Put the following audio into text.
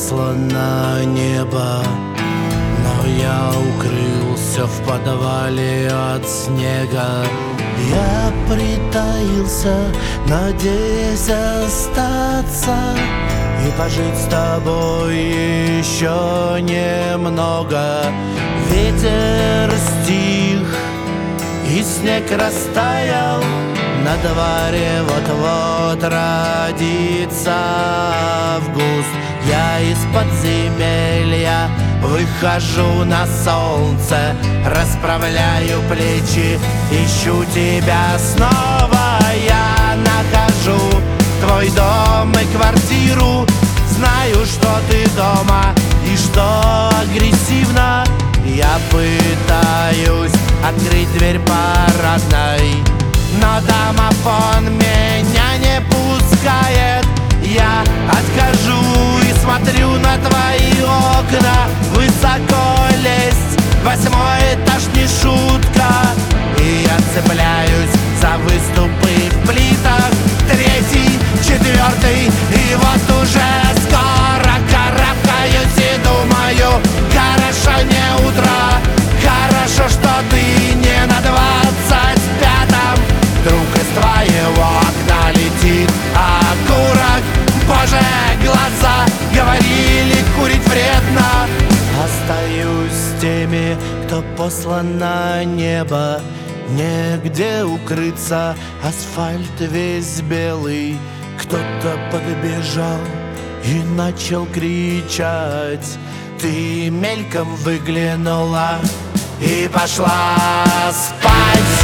послано небо, но я укрылся в подвале от снега. Я притаился, надеясь остаться и пожить с тобой еще немного. Ветер стих и снег растаял, на дворе вот-вот родится август. Я из подземелья выхожу на солнце, расправляю плечи, ищу тебя снова. Я нахожу твой дом и квартиру, знаю, что ты дома и что агрессивно. Я пытаюсь открыть дверь парадной, но домофон меня не пускает. Я отхожу и смотрю на твои окна. Высоко лезть, 8-й этаж не шутка. И я цепляюсь за выступы в плитах, 3-й, 4-й, и вот уже скоро карабкаюсь и думаю: хорошо, не утро, хорошо, что ты не на 25-м. Вдруг из твоего окна летит окурок. Боже, глаза говорили, курить вредно. Остаюсь с теми, кто послан на небо. Негде укрыться, асфальт весь белый. Кто-то подбежал и начал кричать. Ты мельком выглянула и пошла спать.